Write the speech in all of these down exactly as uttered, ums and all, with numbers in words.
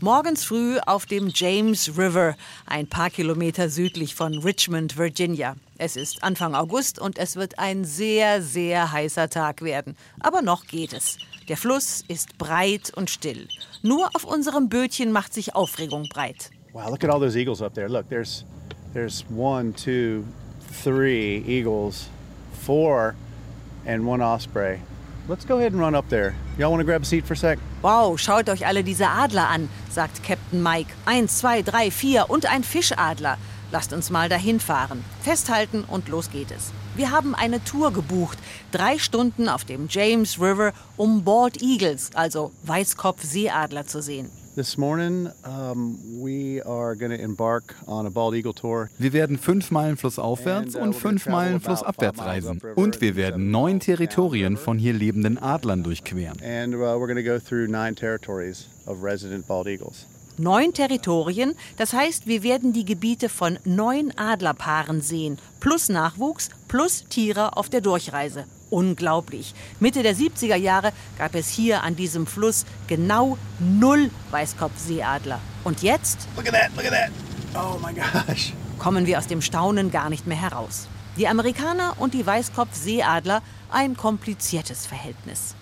Morgens früh auf dem James River, ein paar Kilometer südlich von Richmond, Virginia. Es ist Anfang August und es wird ein sehr, sehr heißer Tag werden. Aber noch geht es. Der Fluss ist breit und still. Nur auf unserem Bötchen macht sich Aufregung breit. Wow, look at all those eagles up there. Look, there's there's one, two, three eagles, four and one osprey. Let's go ahead and run up there. Y'all want to grab a seat for a sec? Wow, schaut euch alle diese Adler an, sagt Captain Mike. Eins, zwei, drei, vier und ein Fischadler. Lasst uns mal dahin fahren. Festhalten und los geht es. Wir haben eine Tour gebucht. Drei Stunden auf dem James River, um Bald Eagles, also Weißkopfseeadler, zu sehen. This morning, um, we are going to embark on a bald eagle tour. Wir werden fünf Meilen flussaufwärts und fünf Meilen flussabwärts reisen. Und wir werden neun Territorien von hier lebenden Adlern durchqueren. And uh, we're going to go through nine territories of resident bald eagles. Neun Territorien, das heißt, wir werden die Gebiete von neun Adlerpaaren sehen, plus Nachwuchs, plus Tiere auf der Durchreise. Unglaublich. Mitte der siebziger Jahre gab es hier an diesem Fluss genau null Weißkopfseeadler. Und jetzt? Look at that, look at that. Oh my gosh. Kommen wir aus dem Staunen gar nicht mehr heraus. Die Amerikaner und die Weißkopfseeadler, ein kompliziertes Verhältnis.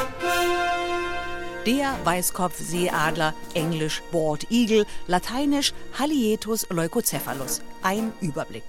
Der Weißkopfseeadler, englisch Bald Eagle, lateinisch Haliaeetus leucocephalus. Ein Überblick.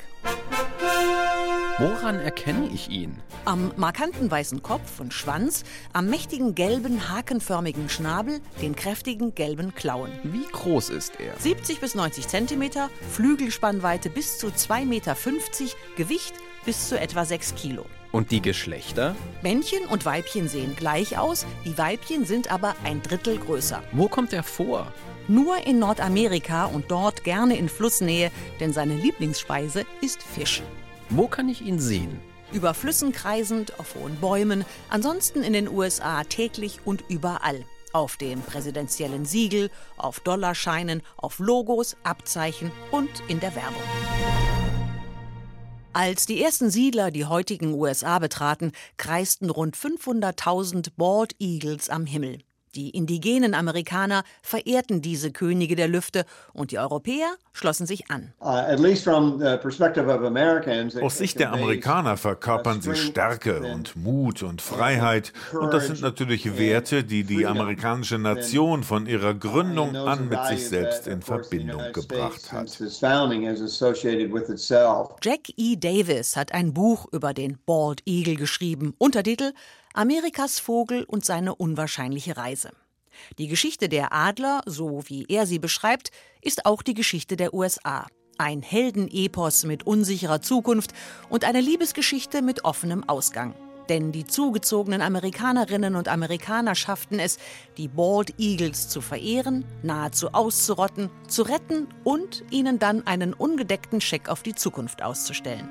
Woran erkenne ich ihn? Am markanten weißen Kopf und Schwanz, am mächtigen gelben, hakenförmigen Schnabel, den kräftigen gelben Klauen. Wie groß ist er? siebzig bis neunzig Zentimeter, Flügelspannweite bis zu zwei Meter fünfzig, Gewicht bis zu etwa sechs Kilo. Und die Geschlechter? Männchen und Weibchen sehen gleich aus, die Weibchen sind aber ein Drittel größer. Wo kommt er vor? Nur in Nordamerika und dort gerne in Flussnähe, denn seine Lieblingsspeise ist Fisch. Wo kann ich ihn sehen? Über Flüssen kreisend, auf hohen Bäumen, ansonsten in den U S A täglich und überall. Auf dem präsidentiellen Siegel, auf Dollarscheinen, auf Logos, Abzeichen und in der Werbung. Als die ersten Siedler die heutigen U S A betraten, kreisten rund fünfhunderttausend Bald Eagles am Himmel. Die indigenen Amerikaner verehrten diese Könige der Lüfte und die Europäer schlossen sich an. Aus Sicht der Amerikaner verkörpern sie Stärke und Mut und Freiheit. Und das sind natürlich Werte, die die amerikanische Nation von ihrer Gründung an mit sich selbst in Verbindung gebracht hat. Jack E. Davis hat ein Buch über den Bald Eagle geschrieben. Untertitel: Amerikas Vogel und seine unwahrscheinliche Reise. Die Geschichte der Adler, so wie er sie beschreibt, ist auch die Geschichte der U S A. Ein Heldenepos mit unsicherer Zukunft und eine Liebesgeschichte mit offenem Ausgang. Denn die zugezogenen Amerikanerinnen und Amerikaner schafften es, die Bald Eagles zu verehren, nahezu auszurotten, zu retten und ihnen dann einen ungedeckten Scheck auf die Zukunft auszustellen.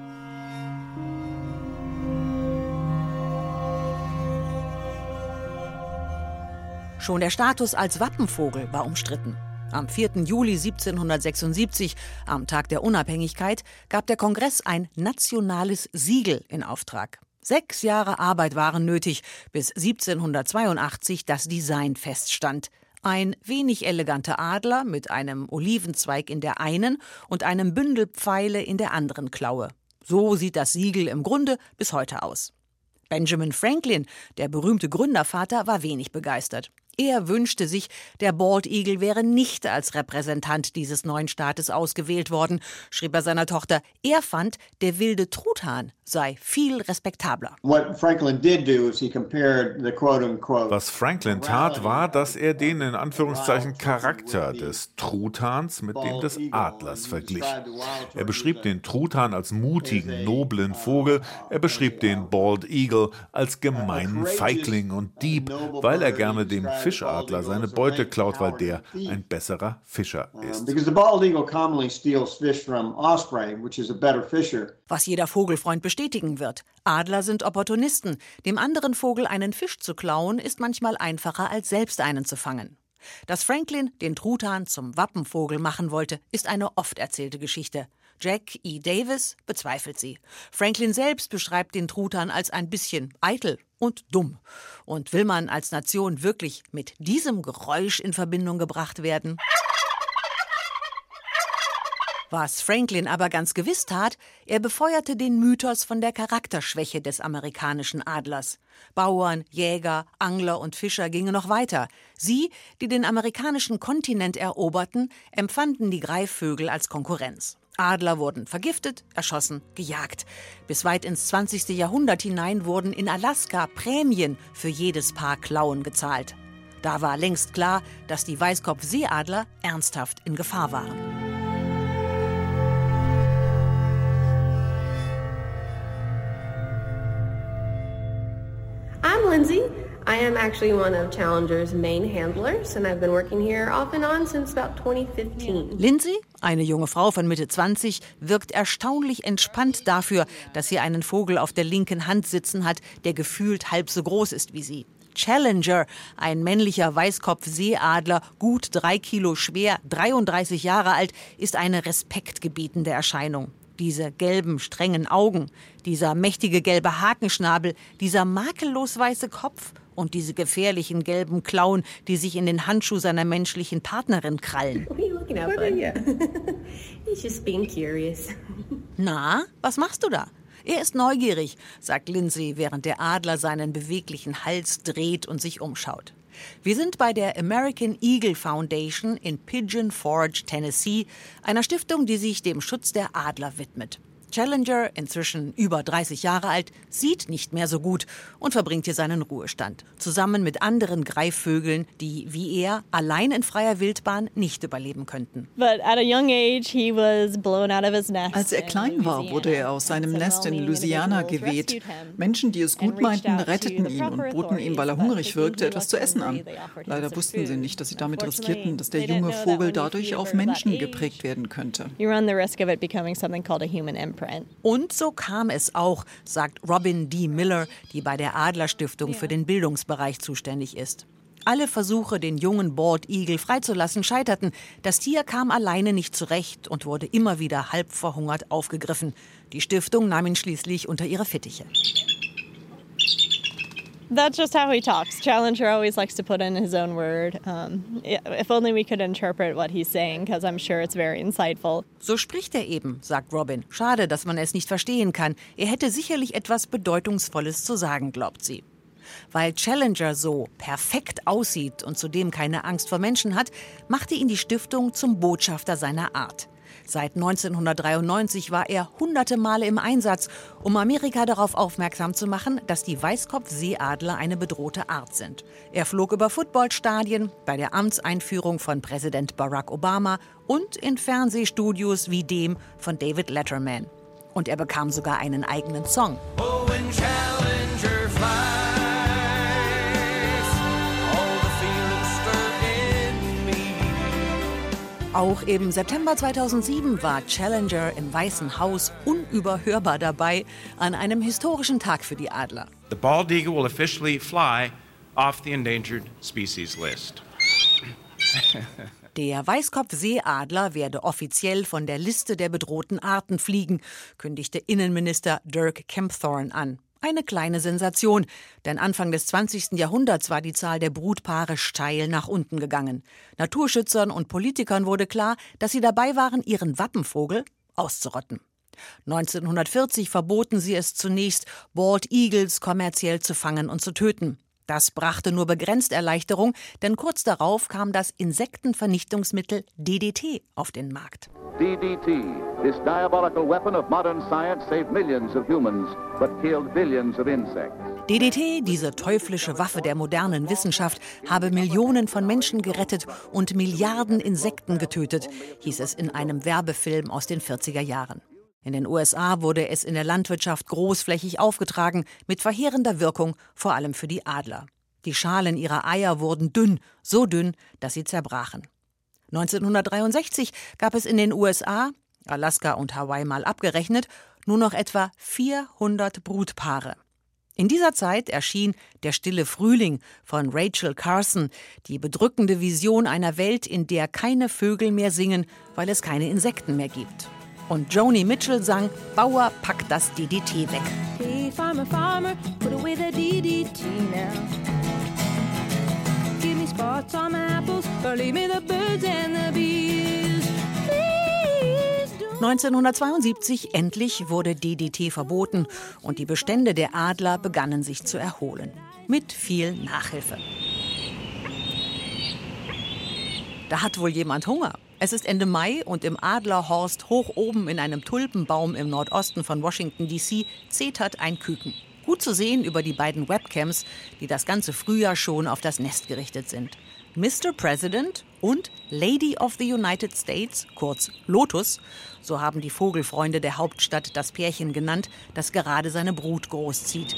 Schon der Status als Wappenvogel war umstritten. Am vierten Juli siebzehnhundertsechsundsiebzig, am Tag der Unabhängigkeit, gab der Kongress ein nationales Siegel in Auftrag. Sechs Jahre Arbeit waren nötig, bis siebzehnhundertzweiundachtzig das Design feststand. Ein wenig eleganter Adler mit einem Olivenzweig in der einen und einem Bündel Pfeile in der anderen Klaue. So sieht das Siegel im Grunde bis heute aus. Benjamin Franklin, der berühmte Gründervater, war wenig begeistert. Er wünschte sich, der Bald Eagle wäre nicht als Repräsentant dieses neuen Staates ausgewählt worden, schrieb er seiner Tochter. Er fand, der wilde Truthahn sei viel respektabler. Was Franklin tat, war, dass er den in Anführungszeichen Charakter des Truthahns mit dem des Adlers verglich. Er beschrieb den Truthahn als mutigen, noblen Vogel, er beschrieb den Bald Eagle als gemeinen Feigling und Dieb, weil er gerne dem Fischadler seine Beute klaut, weil der ein besserer Fischer ist. Was jeder Vogelfreund bestätigen wird. Adler sind Opportunisten. Dem anderen Vogel einen Fisch zu klauen, ist manchmal einfacher, als selbst einen zu fangen. Dass Franklin den Truthahn zum Wappenvogel machen wollte, ist eine oft erzählte Geschichte. Jack E. Davis bezweifelt sie. Franklin selbst beschreibt den Truthahn als ein bisschen eitel und dumm. Und will man als Nation wirklich mit diesem Geräusch in Verbindung gebracht werden? Was Franklin aber ganz gewiss tat, er befeuerte den Mythos von der Charakterschwäche des amerikanischen Adlers. Bauern, Jäger, Angler und Fischer gingen noch weiter. Sie, die den amerikanischen Kontinent eroberten, empfanden die Greifvögel als Konkurrenz. Adler wurden vergiftet, erschossen, gejagt. Bis weit ins zwanzigste Jahrhundert hinein wurden in Alaska Prämien für jedes Paar Klauen gezahlt. Da war längst klar, dass die Weißkopfseeadler ernsthaft in Gefahr waren. I'm Lindsay. I am actually one of Challenger's main handlers and I've been working here off and on since about twenty fifteen. Lindsay, eine junge Frau von Mitte zwanzig, wirkt erstaunlich entspannt dafür, dass sie einen Vogel auf der linken Hand sitzen hat, der gefühlt halb so groß ist wie sie. Challenger, ein männlicher Weißkopfseeadler, gut drei Kilo schwer, dreiunddreißig Jahre alt, ist eine respektgebietende Erscheinung. Diese gelben, strengen Augen, dieser mächtige gelbe Hakenschnabel, dieser makellos weiße Kopf und diese gefährlichen gelben Klauen, die sich in den Handschuh seiner menschlichen Partnerin krallen. Na, was machst du da? Er ist neugierig, sagt Lindsay, während der Adler seinen beweglichen Hals dreht und sich umschaut. Wir sind bei der American Eagle Foundation in Pigeon Forge, Tennessee, einer Stiftung, die sich dem Schutz der Adler widmet. Challenger, inzwischen über dreißig Jahre alt, sieht nicht mehr so gut und verbringt hier seinen Ruhestand. Zusammen mit anderen Greifvögeln, die, wie er, allein in freier Wildbahn nicht überleben könnten. Als er klein war, wurde er aus seinem Nest in Louisiana geweht. Menschen, die es gut meinten, retteten ihn und boten ihm, weil er hungrig wirkte, etwas zu essen an. Leider wussten sie nicht, dass sie damit riskierten, dass der junge Vogel dadurch auf Menschen geprägt werden könnte. Und so kam es auch, sagt Robin D. Miller, die bei der Adlerstiftung für den Bildungsbereich zuständig ist. Alle Versuche, den jungen Bald Eagle freizulassen, scheiterten. Das Tier kam alleine nicht zurecht und wurde immer wieder halb verhungert aufgegriffen. Die Stiftung nahm ihn schließlich unter ihre Fittiche. That's just how he talks. Challenger always likes to put in his own word. Um, if only we could interpret what he's saying, because I'm sure it's very insightful. So spricht er eben, sagt Robin. Schade, dass man es nicht verstehen kann. Er hätte sicherlich etwas Bedeutungsvolles zu sagen, glaubt sie. Weil Challenger so perfekt aussieht und zudem keine Angst vor Menschen hat, machte ihn die Stiftung zum Botschafter seiner Art. Seit neunzehnhundertdreiundneunzig war er hunderte Male im Einsatz, um Amerika darauf aufmerksam zu machen, dass die Weißkopfseeadler eine bedrohte Art sind. Er flog über Footballstadien, bei der Amtseinführung von Präsident Barack Obama und in Fernsehstudios wie dem von David Letterman. Und er bekam sogar einen eigenen Song. Oh, when Challenger flies. Auch im September zweitausendsieben war Challenger im Weißen Haus unüberhörbar dabei an einem historischen Tag für die Adler. The bald eagle will officially fly off the endangered species list. Der Weißkopfseeadler werde offiziell von der Liste der bedrohten Arten fliegen, kündigte Innenminister Dirk Kempthorne an. Eine kleine Sensation, denn Anfang des zwanzigsten Jahrhunderts war die Zahl der Brutpaare steil nach unten gegangen. Naturschützern und Politikern wurde klar, dass sie dabei waren, ihren Wappenvogel auszurotten. neunzehnhundertvierzig verboten sie es zunächst, Bald Eagles kommerziell zu fangen und zu töten. Das brachte nur begrenzt Erleichterung, denn kurz darauf kam das Insektenvernichtungsmittel D D T auf den Markt. D D T, this diabolical weapon of modern science, saved millions of humans, but killed billions of insects. D D T, diese teuflische Waffe der modernen Wissenschaft, habe Millionen von Menschen gerettet und Milliarden Insekten getötet, hieß es in einem Werbefilm aus den vierziger Jahren. In den U S A wurde es in der Landwirtschaft großflächig aufgetragen, mit verheerender Wirkung, vor allem für die Adler. Die Schalen ihrer Eier wurden dünn, so dünn, dass sie zerbrachen. neunzehnhundertdreiundsechzig gab es in den U S A, Alaska und Hawaii mal abgerechnet, nur noch etwa vierhundert Brutpaare. In dieser Zeit erschien Der stille Frühling von Rachel Carson, die bedrückende Vision einer Welt, in der keine Vögel mehr singen, weil es keine Insekten mehr gibt. Und Joni Mitchell sang, Bauer packt das D D T weg. Hey, farmer, farmer, put away the D D T now. Give me spots on my apples, or leave me the birds and the bees. neunzehnhundertzweiundsiebzig endlich wurde D D T verboten und die Bestände der Adler begannen sich zu erholen. Mit viel Nachhilfe. Da hat wohl jemand Hunger. Es ist Ende Mai und im Adlerhorst hoch oben in einem Tulpenbaum im Nordosten von Washington D C zetert ein Küken. Gut zu sehen über die beiden Webcams, die das ganze Frühjahr schon auf das Nest gerichtet sind. Mister President und Lady of the United States, kurz Lotus, so haben die Vogelfreunde der Hauptstadt das Pärchen genannt, das gerade seine Brut großzieht.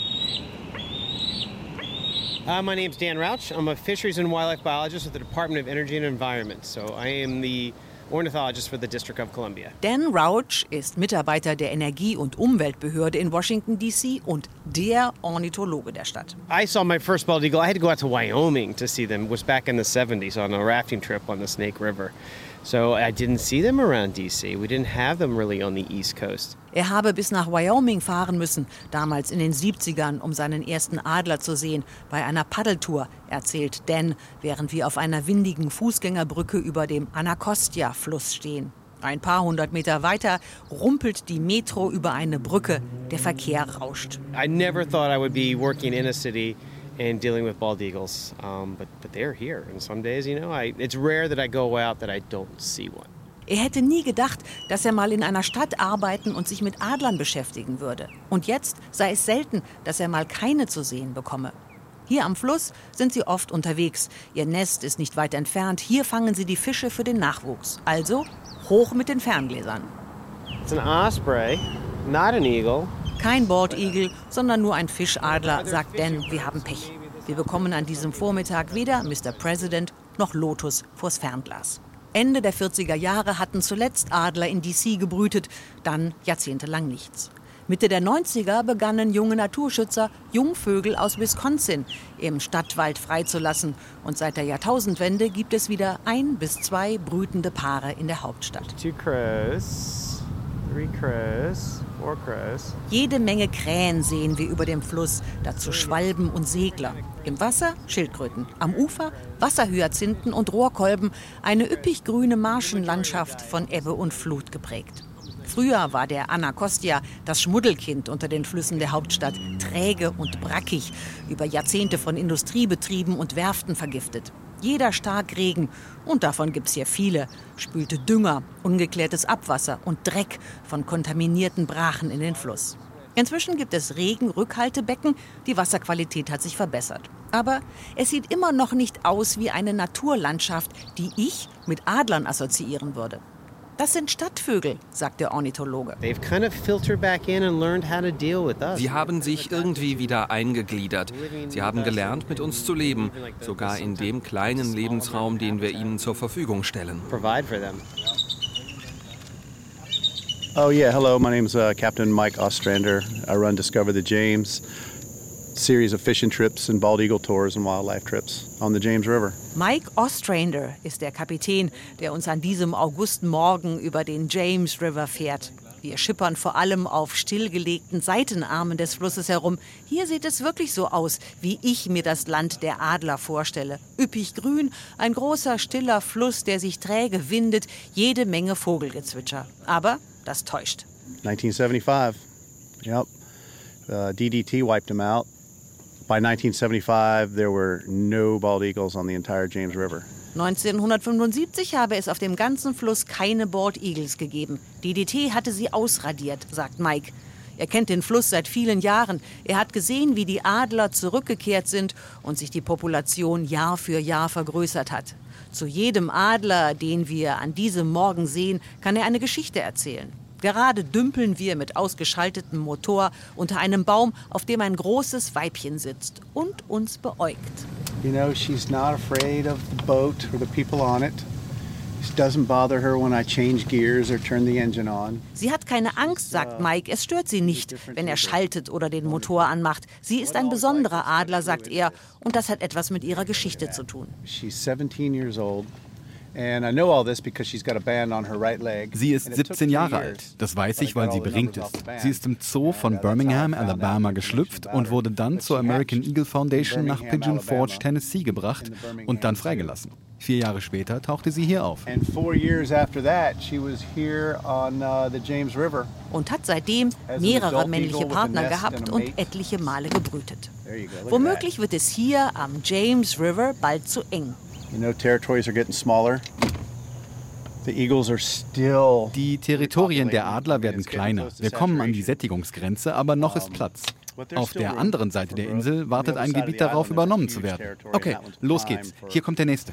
Uh, my name's Dan Rauch. I'm a fisheries and wildlife biologist with the Department of Energy and Environment. So I am the ornithologist for the District of Columbia. Dan Rauch ist Mitarbeiter der Energie- und Umweltbehörde in Washington D C und der Ornithologe der Stadt. I saw my first bald eagle. I had to go out to Wyoming to see them. It was back in the seventies on a rafting trip on the Snake River. So I didn't see them around D C. We didn't have them really on the East Coast. Er habe bis nach Wyoming fahren müssen, damals in den siebzigern, um seinen ersten Adler zu sehen, bei einer Paddeltour, erzählt Dan, während wir auf einer windigen Fußgängerbrücke über dem Anacostia-Fluss stehen. Ein paar hundert Meter weiter rumpelt die Metro über eine Brücke, der Verkehr rauscht. I never thought I would be working in a city and dealing with bald eagles, um, but, but they're here. And some days, you know, I, it's rare that I go out that I don't see one. Er hätte nie gedacht, dass er mal in einer Stadt arbeiten und sich mit Adlern beschäftigen würde. Und jetzt sei es selten, dass er mal keine zu sehen bekomme. Hier am Fluss sind sie oft unterwegs. Ihr Nest ist nicht weit entfernt. Hier fangen sie die Fische für den Nachwuchs. Also hoch mit den Ferngläsern. It's an osprey, not an eagle. Kein Baldigel, sondern nur ein Fischadler, sagt Dan, wir haben Pech. Wir bekommen an diesem Vormittag weder Mister President noch Lotus vors Fernglas. Ende der vierziger Jahre hatten zuletzt Adler in D C gebrütet, dann jahrzehntelang nichts. Mitte der neunziger begannen junge Naturschützer, Jungvögel aus Wisconsin im Stadtwald freizulassen. Und seit der Jahrtausendwende gibt es wieder ein bis zwei brütende Paare in der Hauptstadt. Two crows, three crows, four crows. Jede Menge Krähen sehen wir über dem Fluss, dazu Schwalben und Segler. Im Wasser Schildkröten, am Ufer Wasserhyazinthen und Rohrkolben, eine üppig grüne Marschenlandschaft von Ebbe und Flut geprägt. Früher war der Anacostia das Schmuddelkind unter den Flüssen der Hauptstadt, träge und brackig, über Jahrzehnte von Industriebetrieben und Werften vergiftet. Jeder Starkregen, und davon gibt's hier viele, spülte Dünger, ungeklärtes Abwasser und Dreck von kontaminierten Brachen in den Fluss. Inzwischen gibt es Regenrückhaltebecken, die Wasserqualität hat sich verbessert. Aber es sieht immer noch nicht aus wie eine Naturlandschaft, die ich mit Adlern assoziieren würde. Das sind Stadtvögel, sagt der Ornithologe. Sie haben sich irgendwie wieder eingegliedert. Sie haben gelernt, mit uns zu leben, sogar in dem kleinen Lebensraum, den wir ihnen zur Verfügung stellen. Oh yeah, hello, my name's uh, Captain Mike Ostrander. I run Discover the James, series of fishing trips and bald eagle tours and wildlife trips on the James River. Mike Ostrander ist der Kapitän, der uns an diesem Augustmorgen über den James River fährt. Wir schippern vor allem auf stillgelegten Seitenarmen des Flusses herum. Hier sieht es wirklich so aus, wie ich mir das Land der Adler vorstelle. Üppig grün, ein großer, stiller Fluss, der sich träge windet, jede Menge Vogelgezwitscher. Aber das täuscht. nineteen seventy-five, yep. Uh, D D T wiped them out. By nineteen seventy-five, there were no bald eagles on the entire James River. neunzehnhundertfünfundsiebzig habe es auf dem ganzen Fluss keine Bald Eagles gegeben. D D T hatte sie ausradiert, sagt Mike. Er kennt den Fluss seit vielen Jahren. Er hat gesehen, wie die Adler zurückgekehrt sind und sich die Population Jahr für Jahr vergrößert hat. Zu jedem Adler, den wir an diesem Morgen sehen, kann er eine Geschichte erzählen. Gerade dümpeln wir mit ausgeschaltetem Motor unter einem Baum, auf dem ein großes Weibchen sitzt und uns beäugt. You know, she's not afraid of the boat or the people on it. It doesn't bother her when I change gears or turn the engine on. Sie hat keine Angst, sagt Mike. Es stört sie nicht, wenn er schaltet oder den Motor anmacht. Sie ist ein besonderer Adler, sagt er, und das hat etwas mit ihrer Geschichte zu tun. She's seventeen years old Sie ist siebzehn Jahre alt. Das weiß ich, weil sie beringt ist. Sie ist im Zoo von Birmingham, Alabama geschlüpft und wurde dann zur American Eagle Foundation nach Pigeon Forge, Tennessee gebracht und dann freigelassen. Vier Jahre später tauchte sie hier auf. Und hat seitdem mehrere männliche Partner gehabt und etliche Male gebrütet. Womöglich wird es hier am James River bald zu eng. Die Territorien der Adler werden kleiner. Wir kommen an die Sättigungsgrenze, aber noch ist Platz. Auf der anderen Seite der Insel wartet ein Gebiet darauf, übernommen zu werden. Okay, los geht's. Hier kommt der nächste.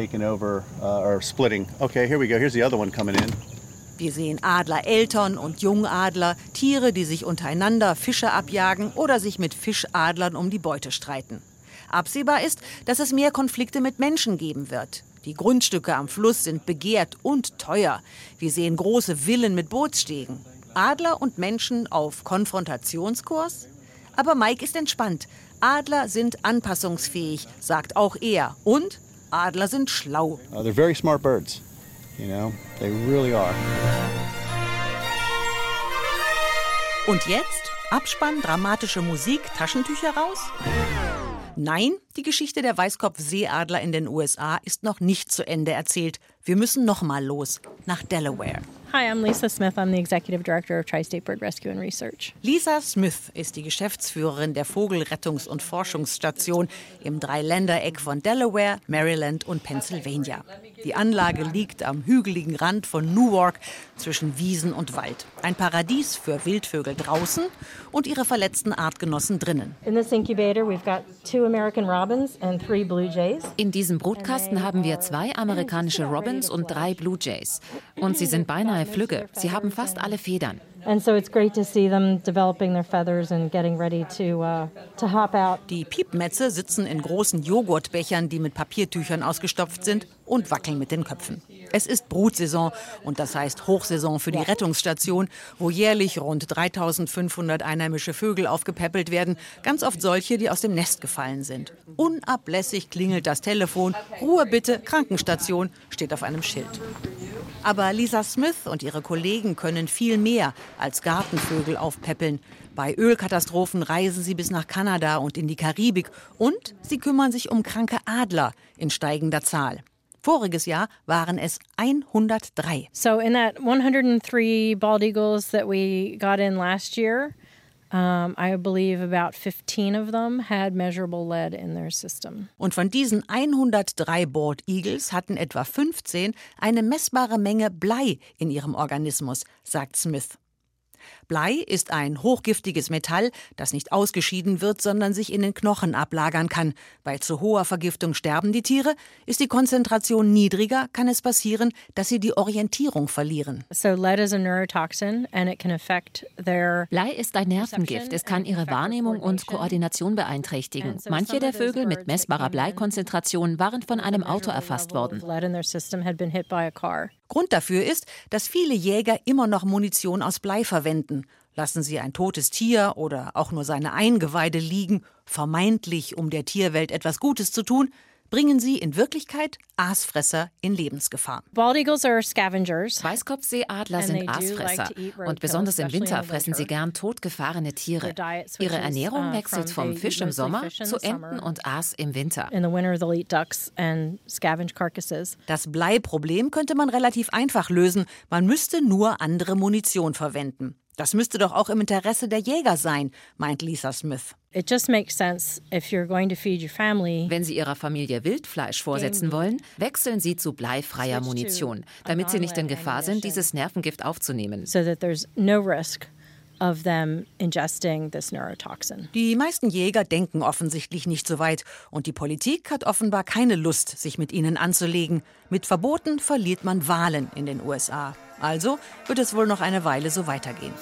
Wir sehen Adlereltern und Jungadler, Tiere, die sich untereinander Fische abjagen oder sich mit Fischadlern um die Beute streiten. Absehbar ist, dass es mehr Konflikte mit Menschen geben wird. Die Grundstücke am Fluss sind begehrt und teuer. Wir sehen große Villen mit Bootsstegen. Adler und Menschen auf Konfrontationskurs? Aber Mike ist entspannt. Adler sind anpassungsfähig, sagt auch er. Und Adler sind schlau. Uh, they're very smart birds. You know, they really are. Und jetzt? Abspann, dramatische Musik, Taschentücher raus? Nein, die Geschichte der Weißkopfseeadler in den U S A ist noch nicht zu Ende erzählt. Wir müssen noch mal los, nach Delaware. Hi, I'm Lisa Smith. I'm the Executive Director of Tri-State Bird Rescue and Research. Lisa Smith ist die Geschäftsführerin der Vogelrettungs- und Forschungsstation im Dreiländereck von Delaware, Maryland und Pennsylvania. Die Anlage liegt am hügeligen Rand von Newark zwischen Wiesen und Wald. Ein Paradies für Wildvögel draußen und ihre verletzten Artgenossen drinnen. In this incubator we've got two American robins and three blue jays. In diesem Brutkasten haben wir zwei amerikanische Robins und drei Blue Jays. Und sie sind beinahe flügge. Sie haben fast alle Federn. And so it's great to see them developing their feathers and getting ready to uh, to hop out. Die Piepmätze sitzen in großen Joghurtbechern, die mit Papiertüchern ausgestopft sind, und wackeln mit den Köpfen. Es ist Brutsaison und das heißt Hochsaison für die Rettungsstation, wo jährlich rund dreitausendfünfhundert einheimische Vögel aufgepäppelt werden, ganz oft solche, die aus dem Nest gefallen sind. Unablässig klingelt das Telefon. Ruhe bitte, Krankenstation, steht auf einem Schild. Aber Lisa Smith und ihre Kollegen können viel mehr als Gartenvögel aufpäppeln. Bei Ölkatastrophen reisen sie bis nach Kanada und in die Karibik. Und sie kümmern sich um kranke Adler in steigender Zahl. Voriges Jahr waren es hundertdrei. So in that one hundred three bald eagles that we got in last year, Um, I believe about fifteen of them had measurable lead in their system. Und von diesen hundertdrei Bald Eagles hatten etwa fünfzehn eine messbare Menge Blei in ihrem Organismus, sagt Smith. Blei ist ein hochgiftiges Metall, das nicht ausgeschieden wird, sondern sich in den Knochen ablagern kann. Bei zu hoher Vergiftung sterben die Tiere. Ist die Konzentration niedriger, kann es passieren, dass sie die Orientierung verlieren. So lead is a neurotoxin and it can affect their Blei ist ein Nervengift. Es kann ihre Wahrnehmung und Koordination beeinträchtigen. Manche der Vögel mit messbarer Bleikonzentration waren von einem Auto erfasst worden. Grund dafür ist, dass viele Jäger immer noch Munition aus Blei verwenden. Lassen sie ein totes Tier oder auch nur seine Eingeweide liegen, vermeintlich um der Tierwelt etwas Gutes zu tun, bringen sie in Wirklichkeit Aasfresser in Lebensgefahr. Bald eagles are scavengers. Weißkopfseeadler sind Aasfresser und besonders im Winter fressen sie gern totgefahrene Tiere. Ihre Ernährung wechselt vom Fisch im Sommer zu Enten und Aas im Winter. Das Bleiproblem könnte man relativ einfach lösen. Man müsste nur andere Munition verwenden. Das müsste doch auch im Interesse der Jäger sein, meint Lisa Smith. It just makes sense if you're going to feed your family. Wenn Sie Ihrer Familie Wildfleisch vorsetzen wollen, wechseln Sie zu bleifreier Munition, damit Sie nicht in Gefahr sind, dieses Nervengift aufzunehmen. So that there's no risk of them ingesting this neurotoxin. Die meisten Jäger denken offensichtlich nicht so weit und die Politik hat offenbar keine Lust, sich mit ihnen anzulegen. Mit Verboten verliert man Wahlen in den U S A. Also wird es wohl noch eine Weile so weitergehen.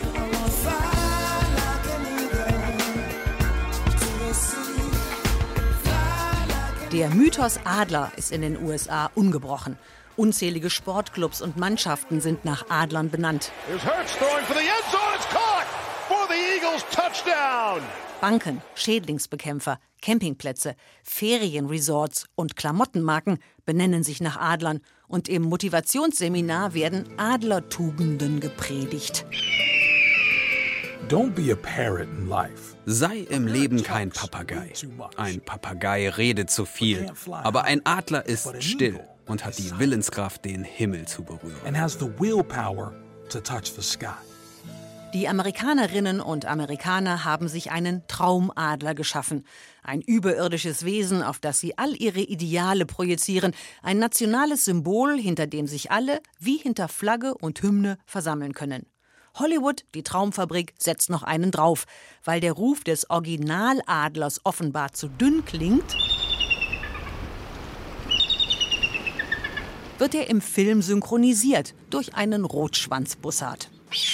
Der Mythos Adler ist in den U S A ungebrochen. Unzählige Sportclubs und Mannschaften sind nach Adlern benannt. Banken, Schädlingsbekämpfer, Campingplätze, Ferienresorts und Klamottenmarken benennen sich nach Adlern und im Motivationsseminar werden Adlertugenden gepredigt. Don't be a parrot in life. Sei im Leben kein Papagei. Ein Papagei redet zu viel, aber ein Adler ist still und hat die Willenskraft, den Himmel zu berühren. And has the willpower to touch the sky. Die Amerikanerinnen und Amerikaner haben sich einen Traumadler geschaffen. Ein überirdisches Wesen, auf das sie all ihre Ideale projizieren. Ein nationales Symbol, hinter dem sich alle, wie hinter Flagge und Hymne, versammeln können. Hollywood, die Traumfabrik, setzt noch einen drauf. Weil der Ruf des Originaladlers offenbar zu dünn klingt, wird er im Film synchronisiert durch einen Rotschwanzbussard.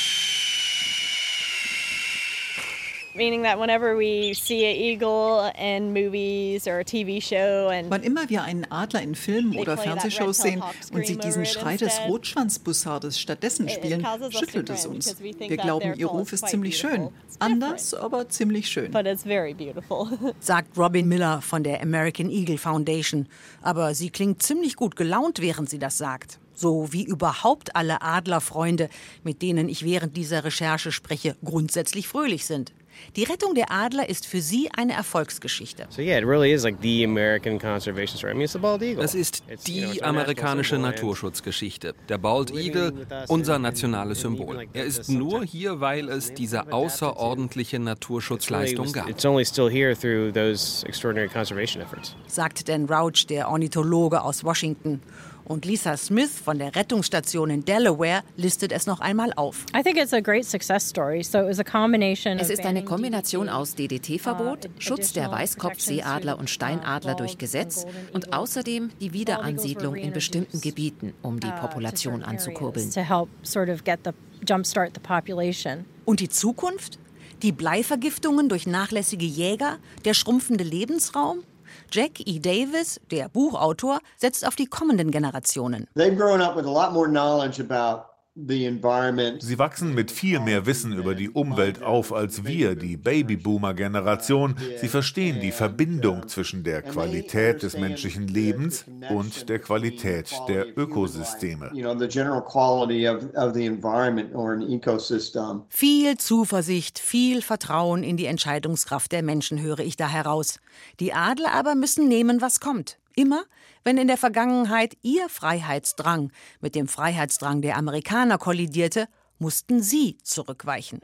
Meaning that whenever we see an eagle in movies or a T V show and wann immer wir einen Adler in Filmen oder Fernsehshows sehen und sie diesen Schrei des Rotschwanzbussardes stattdessen spielen, schüttelt es uns. Wir glauben, ihr Ruf ist ziemlich schön. Anders, aber ziemlich schön. Sagt Robin Miller von der American Eagle Foundation. Aber sie klingt ziemlich gut gelaunt, während sie das sagt. So wie überhaupt alle Adlerfreunde, mit denen ich während dieser Recherche spreche, grundsätzlich fröhlich sind. Die Rettung der Adler ist für sie eine Erfolgsgeschichte. Es ist die amerikanische Naturschutzgeschichte. Der Bald Eagle, unser nationales Symbol. Er ist nur hier, weil es diese außerordentliche Naturschutzleistung gab. Sagt Dan Rauch, der Ornithologe aus Washington. Und Lisa Smith von der Rettungsstation in Delaware listet es noch einmal auf. Es ist eine Kombination aus D D T-Verbot, Schutz der Weißkopfseeadler und Steinadler durch Gesetz und außerdem die Wiederansiedlung in bestimmten Gebieten, um die Population anzukurbeln. Und die Zukunft? Die Bleivergiftungen durch nachlässige Jäger? Der schrumpfende Lebensraum? Jack E. Davis, der Buchautor, setzt auf die kommenden Generationen. Sie wachsen mit viel mehr Wissen über die Umwelt auf als wir, die Babyboomer-Generation. Sie verstehen die Verbindung zwischen der Qualität des menschlichen Lebens und der Qualität der Ökosysteme. Viel Zuversicht, viel Vertrauen in die Entscheidungskraft der Menschen höre ich da heraus. Die Adler aber müssen nehmen, was kommt. Immer, wenn in der Vergangenheit ihr Freiheitsdrang mit dem Freiheitsdrang der Amerikaner kollidierte, mussten sie zurückweichen.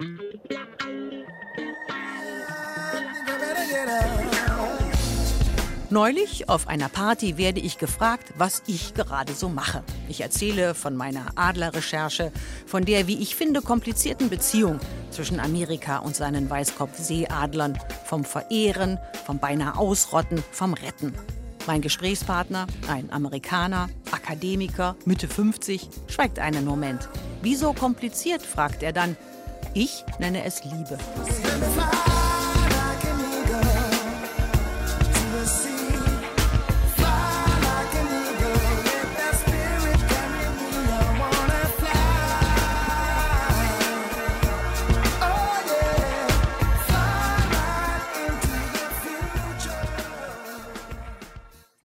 Neulich auf einer Party werde ich gefragt, was ich gerade so mache. Ich erzähle von meiner Adlerrecherche, von der, wie ich finde, komplizierten Beziehung zwischen Amerika und seinen Weißkopfseeadlern, vom Verehren, vom beinahe Ausrotten, vom Retten. Mein Gesprächspartner, ein Amerikaner, Akademiker, Mitte fünfzig, schweigt einen Moment. Wieso kompliziert, fragt er dann. Ich nenne es Liebe.